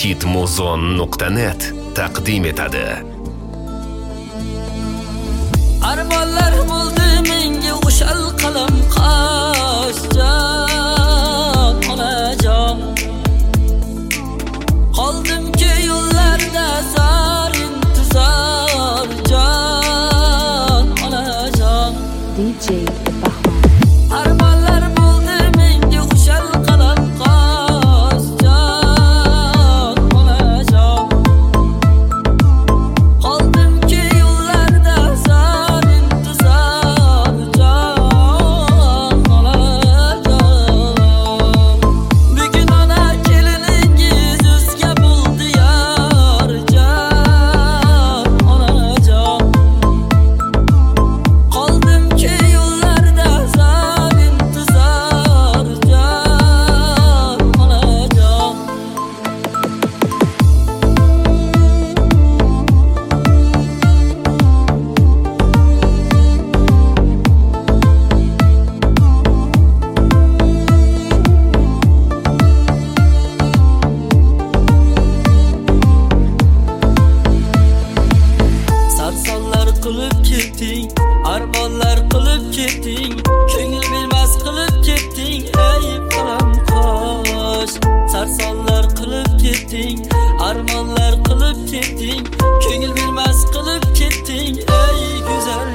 hitmuzon.net taqdim etadi. Armonlar bo'ldi menga o'shal qalam qoshjon onajon. Qoldimki yo'llarda zar intizor jon onajon. DJ Armonlar bo'ldi menga o'shal qalam qoshjon onajon. Qoldimki yo'llarda zar intizor jon onajon. Bugun ona keliningiz o'zga bo'ldi yor jon onajon. Qoldimki yo'llarda zar intizor jon onajon. Sarsonlar qilib ketding, armonlar qilib ketding, ko'ngil bilmas qilib ketding, ey qalam qosh. Sarsonlar qilib ketding, armonlar qilib ketding, ko'ngil bilmas qilib ketding, ey go'zal